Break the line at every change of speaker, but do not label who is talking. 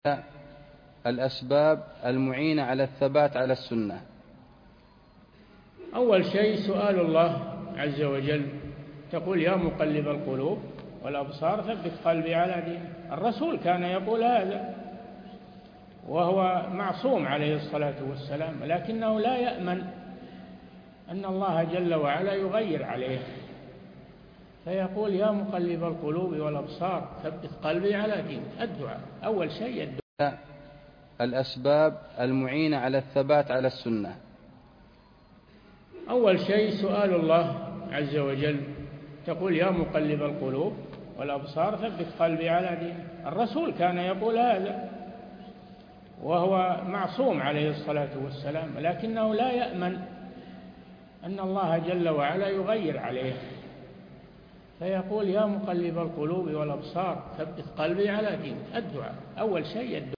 الأسباب المعينة على الثبات على السنة.
أول شيء سؤال الله عز وجل، تقول يا مقلب القلوب والأبصار ثبت قلبي على دينك. الرسول كان يقول هذا وهو معصوم عليه الصلاة والسلام، لكنه لا يأمن أن الله جل وعلا يغير عليه، فيقول يا مقلب القلوب والأبصار ثبت قلبي على دينك. الدعاء أول شيء الدعاء.
الأسباب المعينة على الثبات على السنة.
أول شيء سؤال الله عز وجل، تقول يا مقلب القلوب والأبصار ثبت قلبي على دينك. الرسول كان يقول هذا وهو معصوم عليه الصلاة والسلام، لكنه لا يأمن أن الله جل وعلا يغير عليه، فيقول يا مقلب القلوب والأبصار ثبت قلبي على دينك. الدعاء أول شيء الدعاء.